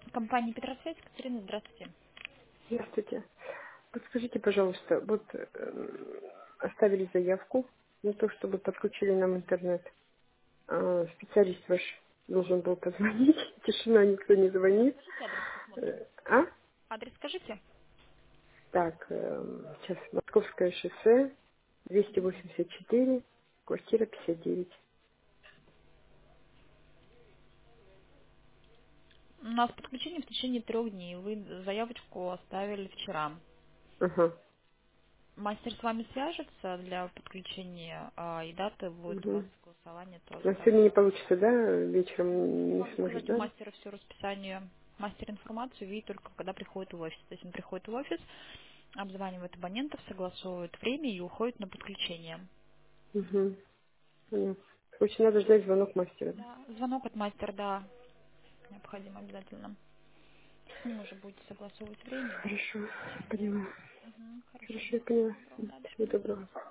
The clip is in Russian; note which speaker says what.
Speaker 1: Компания Петросвязь, Катерина, здравствуйте.
Speaker 2: Здравствуйте. Подскажите, пожалуйста, вот оставили заявку на то, чтобы подключили нам интернет. Специалист ваш должен был позвонить. Тишина, никто не звонит.
Speaker 1: Скажите адрес, посмотрим.
Speaker 2: А?
Speaker 1: Адрес скажите.
Speaker 2: Так, сейчас Московское шоссе, 284, квартира 59.
Speaker 1: У нас подключение в течение 3 дней. Вы заявочку оставили вчера.
Speaker 2: Ага.
Speaker 1: Мастер с вами свяжется для подключения, и дата будет у вас
Speaker 2: Угу.
Speaker 1: голосование тоже
Speaker 2: А
Speaker 1: так
Speaker 2: сегодня
Speaker 1: же.
Speaker 2: не получится, да? Вечером не
Speaker 1: Могу
Speaker 2: сможет,
Speaker 1: сказать у
Speaker 2: да?
Speaker 1: мастера все расписание. Мастер информацию видит только когда приходит в офис. То есть он приходит в офис, обзванивает абонентов, согласовывает время и уходит на подключение.
Speaker 2: Угу. Понятно. Очень надо ждать звонок мастера. Да?
Speaker 1: Да, звонок от мастера, да, необходимо обязательно. С ним уже будете согласовывать время и дату.
Speaker 2: Хорошо, поняла.
Speaker 1: Мгм, хорошо,
Speaker 2: Хорошо, я
Speaker 1: всего
Speaker 2: поняла.
Speaker 1: доброго, да, до
Speaker 2: Всего
Speaker 1: свидания.
Speaker 2: доброго.